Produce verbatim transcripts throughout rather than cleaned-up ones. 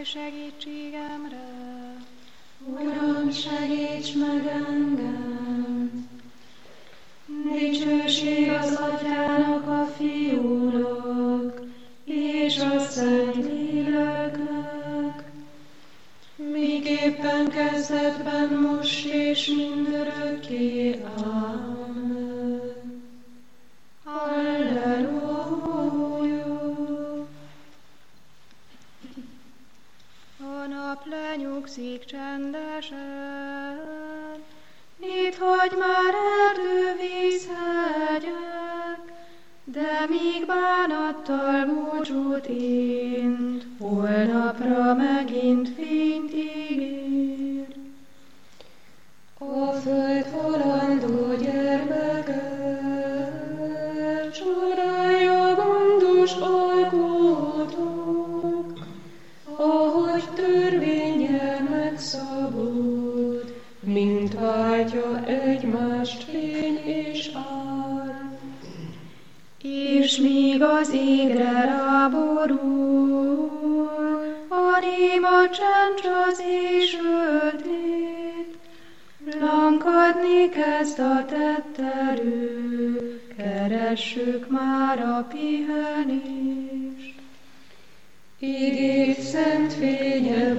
segítségemre. Uram, segíts meg engem! Dicsőség az Atyának, a Fiúnak, és a Szentléleknek, miképpen kezdetben, most és mindörökké. Ámen. Halleluja! A nap lenyugszik csendesen, itt hagy már erdővízhegyek, de míg bánattal búcsút int, holnapra megint fényt ígér. A föld halandó gyermeke, csodálja gondos alkotók, ahogy törvénnyel megszabott, mint váltja egymást fény és ár. És míg az égre ráborul, a néma csend az és sötét, lankadni kezd a tetterő, keressük már a pihenést. Ígért szent fénye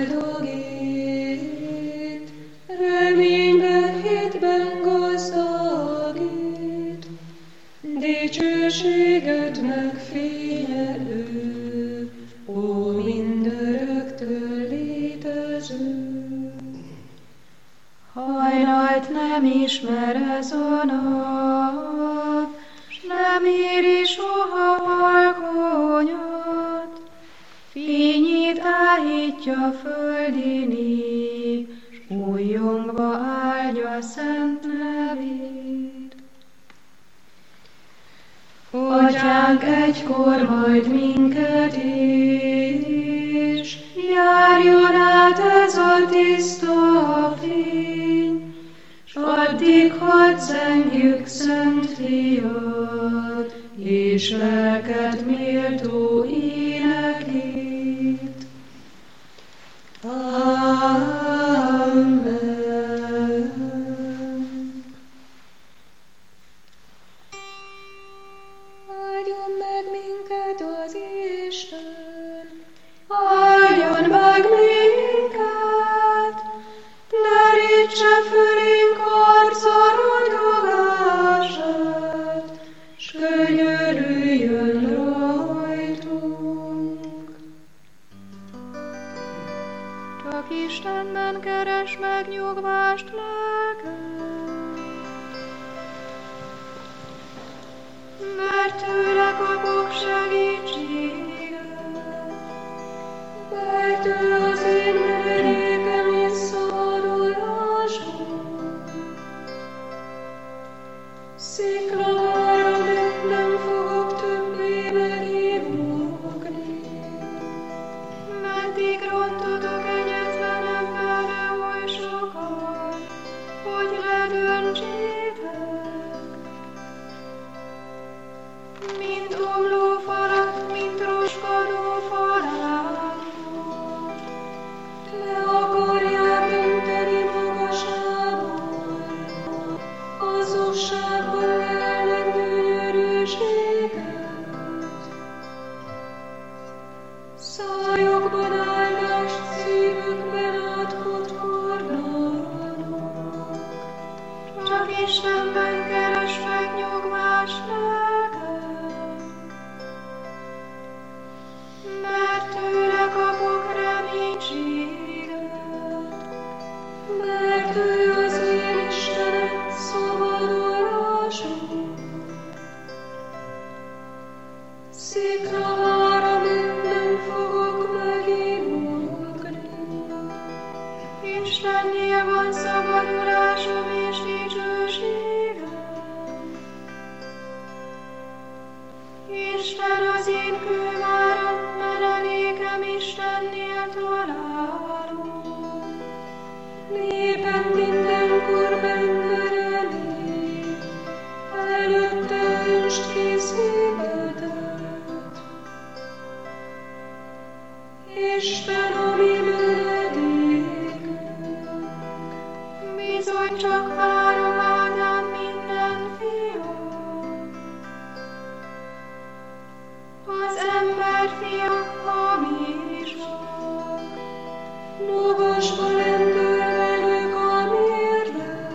boldogít, reményben, hitben gazdagít, dicsőséget megfénye ő, ó mindöröktől létező. Hajnalt nem ismer ez a nap, s nem éri soha halkonyat, fényét áhítja földi nép, s újjongva áldja szent nevét. Atyánk egykor majd minket is, járjon át ez a tiszta fény, s addig hadd zengjük szent fiad, és lelked méltó énekét. Amen. Áldjon meg minket az Isten, Áldjon meg minket, derítse fölénk arca ragyogását, s könyörüljön rajtunk. Csak Istenben keresd meg nyugvást lelked, mert tőle kapok segítséget. mert ő az én menedékem és szabadulásom. Sziklára nem fogok többé megívógni. Meddig rontotok egyetlen emberre oly sokat, hogy ledöntsétek? Mint omló falat, mint roskadó falánkot, Le akarják önteni magasából, hazugságból lelnek gyönyörűséget. Szájukban áldást, szívükben átkot hordanak. csak Istenben keresd meg nyugvás lelked, mert tőle kapok reménységet. Mert ő az én Istenem, szabadulásom. Sziklára nem fogok megívógni. Istennél van szabadulásom és dicsőségem. Isten az én kőváram, menedékem, Istennél találom. Népem mindenkor megverelni, előtte öntsd ki szívedet. Isten az emberfiak hamisak. Magasba lendül velük a mérleg,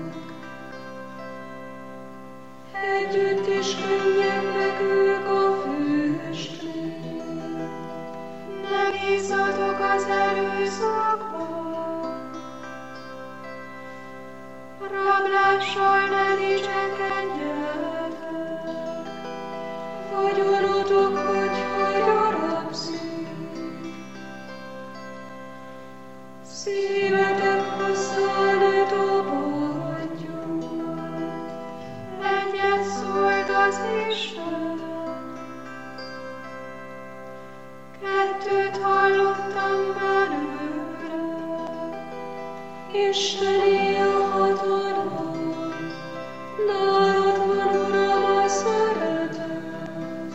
együtt is könnyebbek ők a füstnél. Ne bízzatok az erőszakban, rablással ne dicsekedjetek. Vagyonotok, hogy harapszik, szívetek hozzá ne tapadjon. Egyet szólt az Isten, kettőt hallottam belőle. Isteni a hatalom, nálad van, Uram, a szeretet.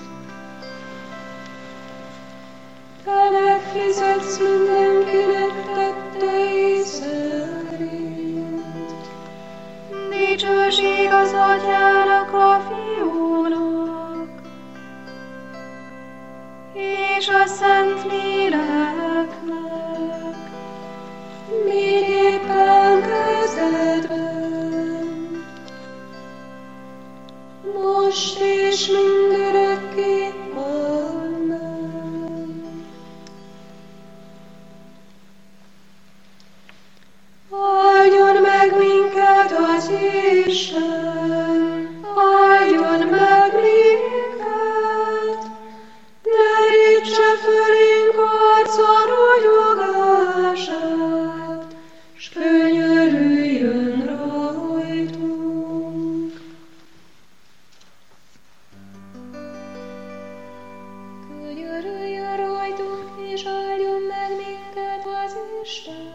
Te megfizetsz mindenkinek tettei szerint. Dicsőség az Atyának, a Fiúnak, és a Szent Léleknek, Miképpen kezdetben, most és mindörökké. Amen. Áldjon meg minket az Isten, áldjon meg minket, derítse fölénk arca ragyogását, s könyörüljön rajtunk. Könyörüljön rajtunk, és áldjon meg minket az Isten.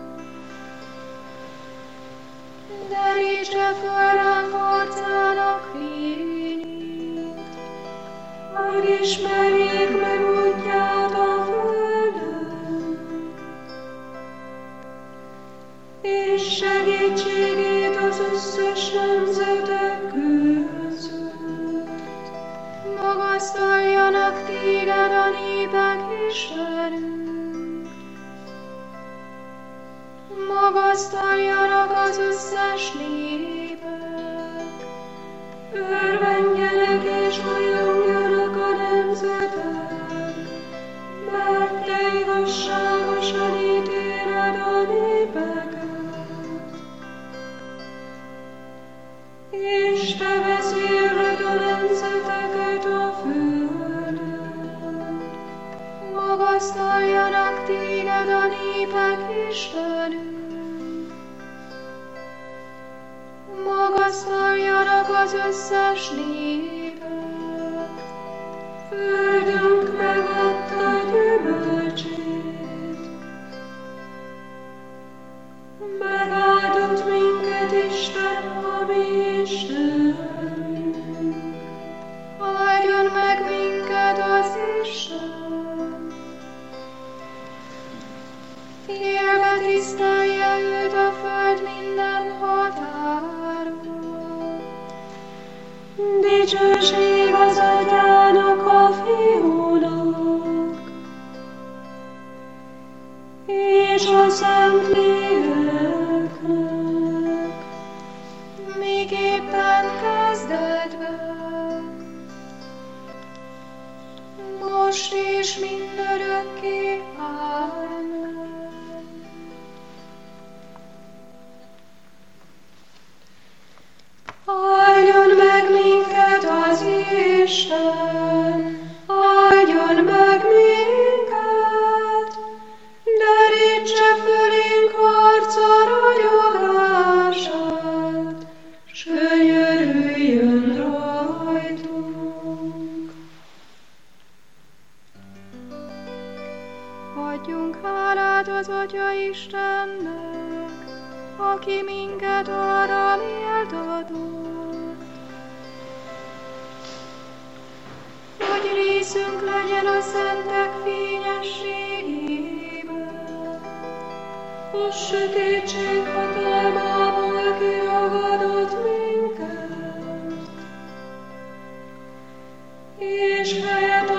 derítse föl ránk arcának fényét, hogy ismerjék meg útját a földön, és segítségét az összes nemzetek között. magasztaljanak téged a népek, Istenünk, magasztaljanak az összes népek, Örvendjenek és hajongjanak a nemzetek, mert te igazságosan ítéled a népeket. És te vezérled a nemzeteket a földön. magasztaljanak téged a népek, Istenünk, magasztaljanak az összes népek. Földünk megadta gyümölcsét, megáldott minket Isten, a mi Istenünk. Áldjon meg minket az Isten, félve tisztelje őt a föld minden határon. Dicsőség az Atyának, a Fiúnak, és a Szent Léleknek, Miképpen kezdetben, most és mindörökké. Amen. Áldjon meg minket az Isten, áldjon meg minket, derítse fölénk arca ragyogását, s könyörüljön rajtunk. Adjunk hálát az Atya Istennek, aki minket arra méltatott, hogy részünk legyen a szentek fényességében. A sötétség hatalmából kiragadott minket, és helyet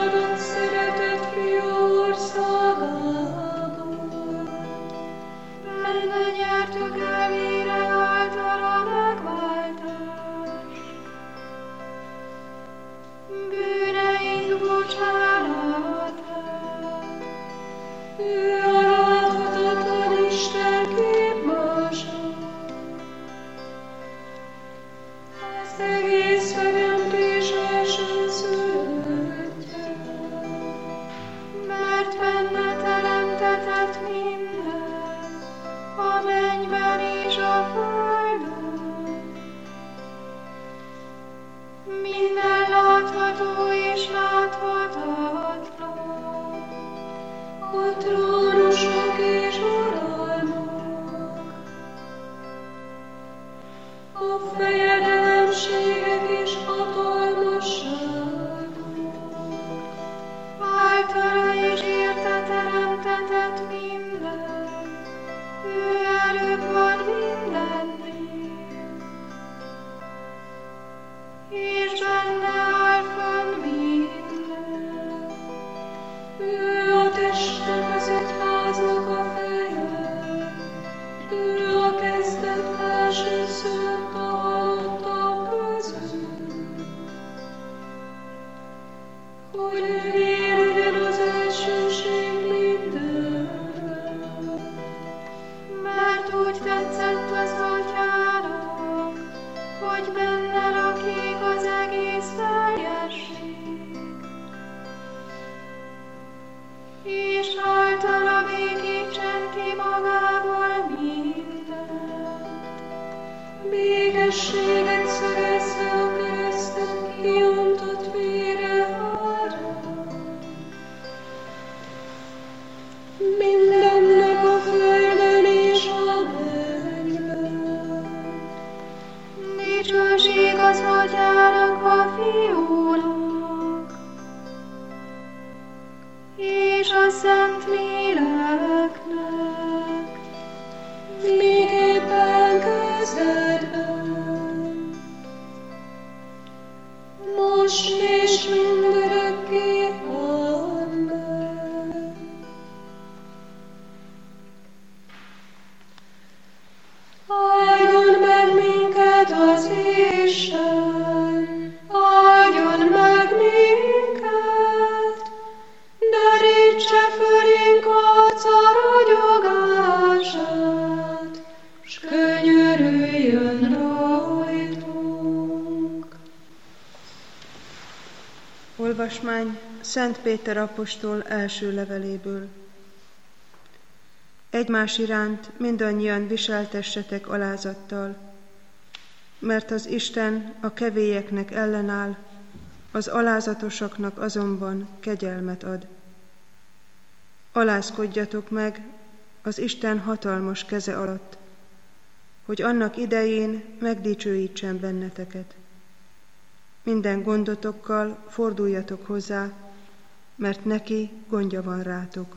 hogy vérjen az elsőség mindenre. Mert úgy tetszett az Atyának, hogy benne lakik az egész teljesség, és általa békítsen ki magával mindent. Békességet szögezze a kereszten kiöntott vére ára. Mindennek a földön és a mennyben. Dicsőség az Atyának, a Fiúnak, és a Szent Léleknek, miképpen kezdetben, most és mindörökké. Amen. Áldjon meg minket az Isten, áldjon meg minket, derítse fölénk arca ragyogását, s könyörüljön rajtunk. Olvasmány Szent Péter apostol első leveléből. Egymás iránt mindannyian viseltessetek alázattal, mert az Isten a kevélyeknek ellenáll, az alázatosaknak azonban kegyelmet ad. Alázkodjatok meg az Isten hatalmas keze alatt, hogy annak idején megdicsőítsen benneteket. Minden gondotokkal forduljatok hozzá, mert neki gondja van rátok.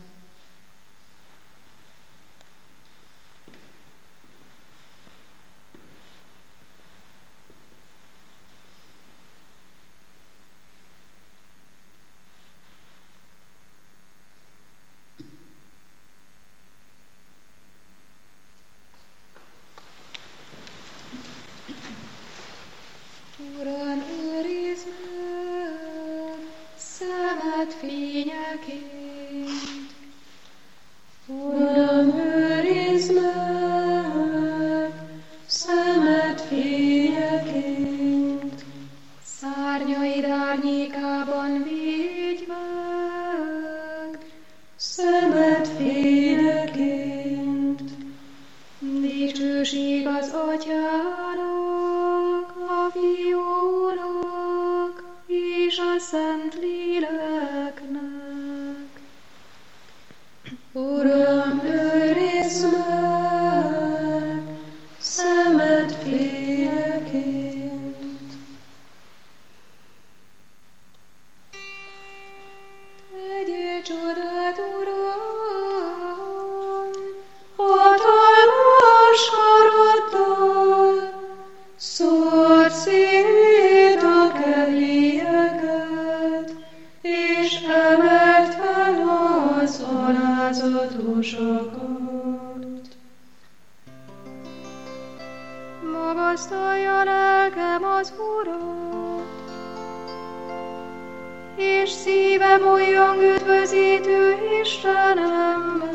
Uram, őrizd meg szemed fényeként. Uram, őrizd meg szemed fényeként. Szárnyaid árnyékában védj meg szemed fényeként. Dicsőség az Atyának, a Fiúnak és a Szent Léleknek. Uram, őrizd meg szemed fényeként. Tegyél csodát, Uram, hatalmas karoddal, szódd szét a kevélyeket, és emeld fel az alázatosokat. magasztalja lelkem az Urat, és szívem újjong üdvözítő Istenemben.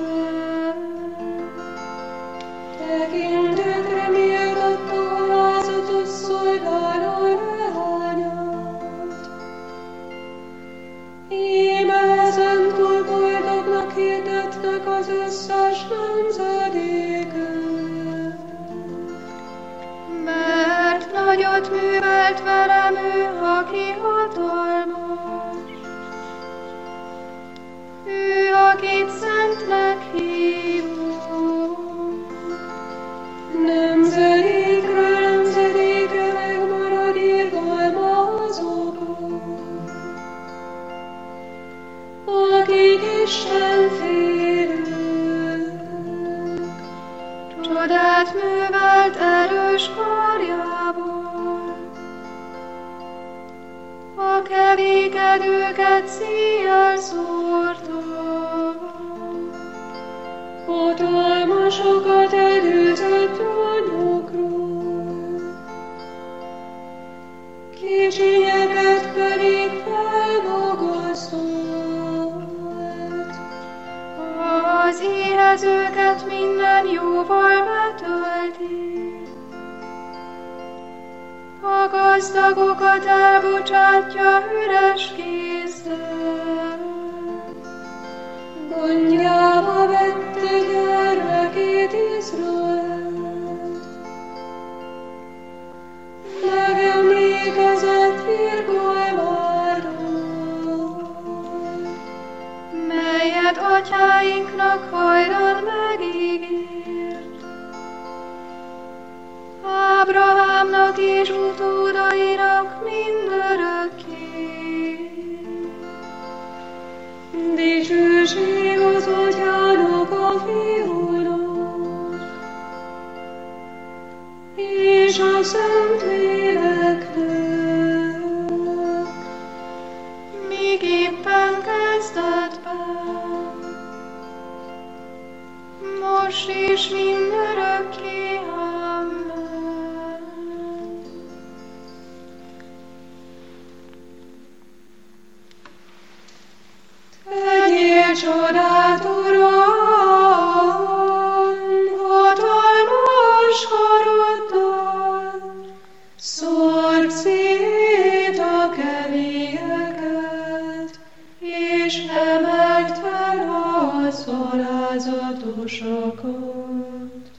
Tekintetre méltatta alázatos szolgára leányát. Íme ezentúl boldognak hirdetnek az összes nemzedékek. Mert nagyot művelt velem ő, aki hatalmas, ő, akit szentnek hívunk. Nemzedékről nemzedékre megmarad irgalmazókon, akik Isten félők. Csodát művelt erős karjával, a kevékedőket szíjjel szórta. Hatalmasokat előzött anyokról, kicsinyeket pedig felmagasztott. kezüket minden jóval betölti. A gazdagokat elbocsátja üres kézzel. Gondjába vette gyermekét Izrael. Megemlékezett irgalmáról, melyet atyáinknak hajdan megígért. Ábrahámnak és utódainak mindörökké. Dicsőség az Atyának, a Fiúnak, és a Szentléleknek, míg éppen kezdetben, most és mindörökké. Amen. Tegyél csodát, Uram, hatalmas karoddal, szórd szét a kemélyeket, és emeld fel az alázatosakat.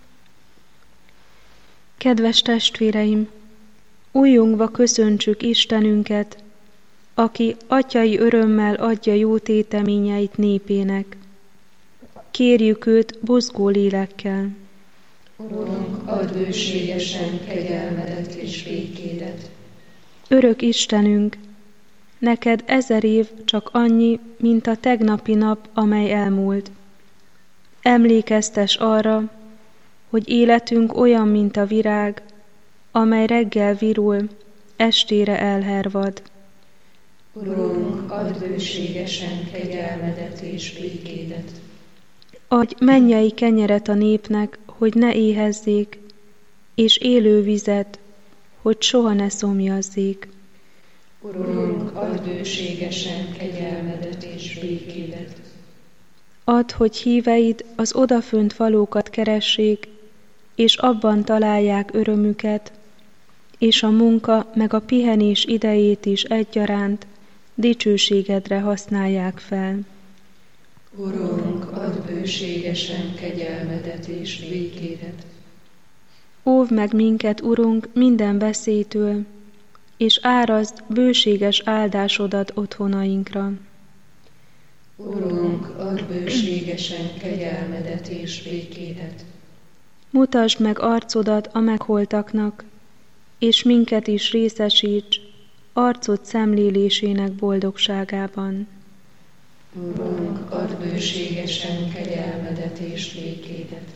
Kedves testvéreim, újjongva köszöntsük Istenünket, aki atyai örömmel adja jó téteményeit népének. Kérjük őt buzgó lélekkel. Urunk, add bőségesen kegyelmedet és békédet. Örök Istenünk, neked ezer év csak annyi, mint a tegnapi nap, amely elmúlt. Emlékeztes arra, hogy életünk olyan, mint a virág, amely reggel virul, estére elhervad. Urunk, add bőségesen kegyelmedet és békédet. Adj mennyei kenyeret a népnek, hogy ne éhezzék, és élő vizet, hogy soha ne szomjazzék. Urunk, add bőségesen kegyelmedet és békédet. Add, hogy híveid az odafönt valókat keressék, és abban találják örömüket, és a munka meg a pihenés idejét is egyaránt dicsőségedre használják fel. Urunk, add bőségesen kegyelmedet és békédet. Óvd meg minket, Urunk, minden veszélytől, és árazd bőséges áldásodat otthonainkra. Urunk, add bőségesen kegyelmedet és békédet. Mutasd meg arcodat a megholtaknak, és minket is részesíts arcod szemlélésének boldogságában. Urunk, add bőségesen kegyelmedet és békédet.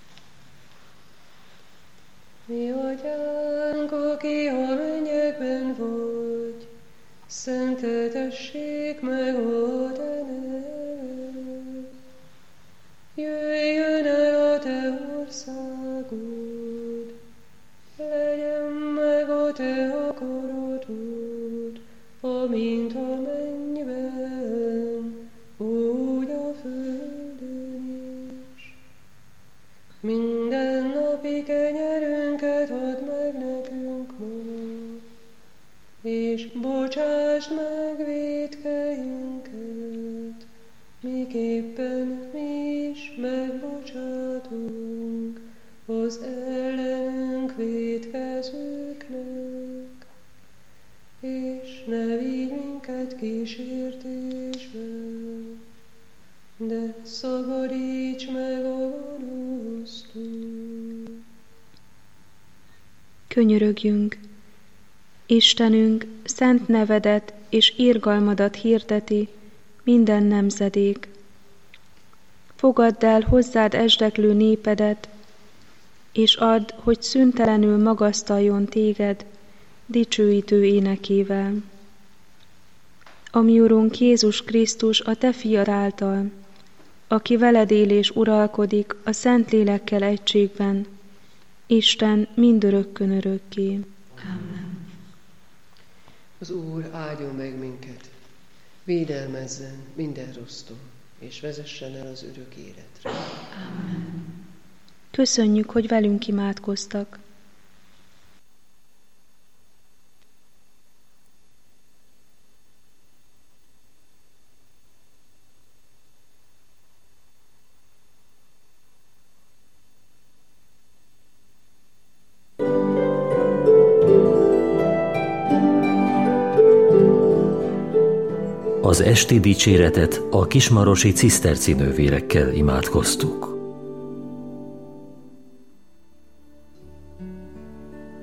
Mi atyánk, aki a mennyekben vagy, szenteltessék meg a te neved. Jöjjön el a te országod, legyen meg a te akaratod, amint a mennyben, úgy a földön is. Minden napi kenyerünket add meg nekünk ma, és bocsásd meg vétkeinket, miképpen mi is megbocsátunk az ellenünk vétkezőknek, és ne vigy minket kísértésbe, de szabadíts meg a gonosztól. Könyörögjünk! Istenünk, szent nevedet és irgalmadat hirdeti minden nemzedék. Fogadd el hozzád esdeklő népedet, és add, hogy szüntelenül magasztaljon téged dicsőítő énekével. Ami Urunk Jézus Krisztus a te fiad által, aki veled él és uralkodik a Szentlélekkel egységben, Isten mindörökkön örökké. Amen. Az Úr áldjon meg minket, védelmezzen minden rossztól, és vezessen el az örök életre. Amen. Köszönjük, hogy velünk imádkoztak. Az esti dicséretet a kismarosi ciszterci nővérekkel imádkoztuk.